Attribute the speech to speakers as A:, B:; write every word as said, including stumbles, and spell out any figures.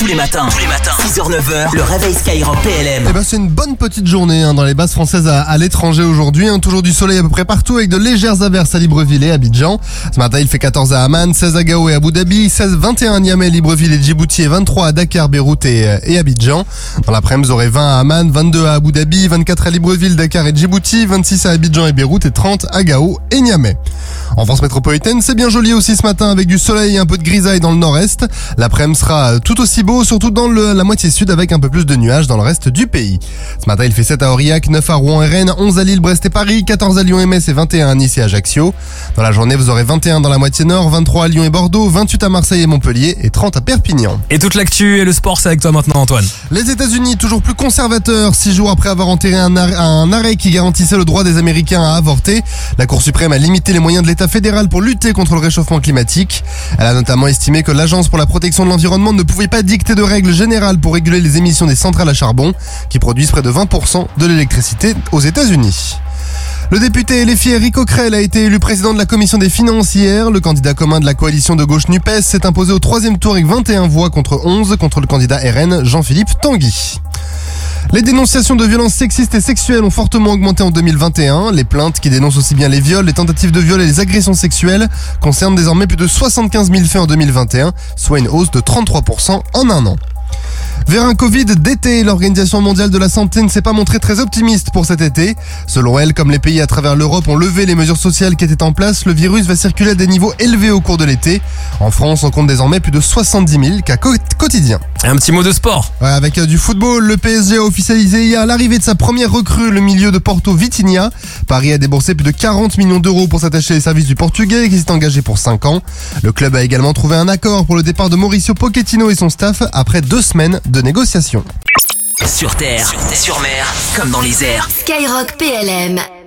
A: Tous les matins, tous les matins, six heures neuf heures, le réveil Skyrock P L M.
B: Eh ben c'est une bonne petite journée hein, dans les bases françaises à, à l'étranger aujourd'hui. Hein, toujours du soleil à peu près partout avec de légères averses à Libreville et Abidjan. Ce matin il fait quatorze à Amman, seize à Gao et Abu Dhabi, seize, vingt et un à Niamey, Libreville et Djibouti et vingt-trois à Dakar, Beyrouth et, et Abidjan. Dans l'après-midi vous aurez vingt à Amman, vingt-deux à Abu Dhabi, vingt-quatre à Libreville, Dakar et Djibouti, vingt-six à Abidjan et Beyrouth et trente à Gao et Niamey. En France métropolitaine, c'est bien joli aussi ce matin avec du soleil et un peu de grisaille dans le nord-est. L'après-midi sera tout aussi beau, surtout dans le, la moitié sud avec un peu plus de nuages dans le reste du pays. Ce matin, il fait sept à Aurillac, neuf à Rouen et Rennes, onze à Lille, Brest et Paris, quatorze à Lyon et Metz et vingt et un à Nice et Ajaccio. Dans la journée, vous aurez vingt et un dans la moitié nord, vingt-trois à Lyon et Bordeaux, vingt-huit à Marseille et Montpellier et trente à Perpignan.
C: Et toute l'actu et le sport, c'est avec toi maintenant, Antoine.
B: Les États-Unis, toujours plus conservateurs, six jours après avoir enterré un arrêt, un arrêt qui garantissait le droit des Américains à avorter. La Cour suprême a limité les moyens de l'État fédéral pour lutter contre le réchauffement climatique. Elle a notamment estimé que l'Agence pour la protection de l'environnement ne pouvait pas dicter de règles générales pour réguler les émissions des centrales à charbon, qui produisent près de vingt pour cent de l'électricité aux États-Unis. Le député L F I Éric Coquerel a été élu président de la commission des finances hier. Le candidat commun de la coalition de gauche NUPES s'est imposé au troisième tour avec vingt et un voix contre onze contre le candidat R N Jean-Philippe Tanguy. Les dénonciations de violences sexistes et sexuelles ont fortement augmenté en deux mille vingt et un. Les plaintes qui dénoncent aussi bien les viols, les tentatives de viol et les agressions sexuelles concernent désormais plus de soixante-quinze mille faits en deux mille vingt et un, soit une hausse de trente-trois pour cent en un an. Vers un Covid d'été, l'Organisation mondiale de la santé ne s'est pas montrée très optimiste pour cet été. Selon elle, comme les pays à travers l'Europe ont levé les mesures sociales qui étaient en place, le virus va circuler à des niveaux élevés au cours de l'été. En France, on compte désormais plus de soixante-dix mille cas co- quotidiens.
C: Et un petit mot de sport.
B: Ouais, avec euh, du football, le P S G a officialisé hier l'arrivée de sa première recrue, le milieu de Porto Vitinha. Paris a déboursé plus de quarante millions d'euros pour s'attacher les services du Portugais qui s'est engagé pour cinq ans. Le club a également trouvé un accord pour le départ de Mauricio Pochettino et son staff après deux semaines de négociations.
A: Sur terre, sur terre, sur mer, comme dans les airs.
D: Skyrock P L M.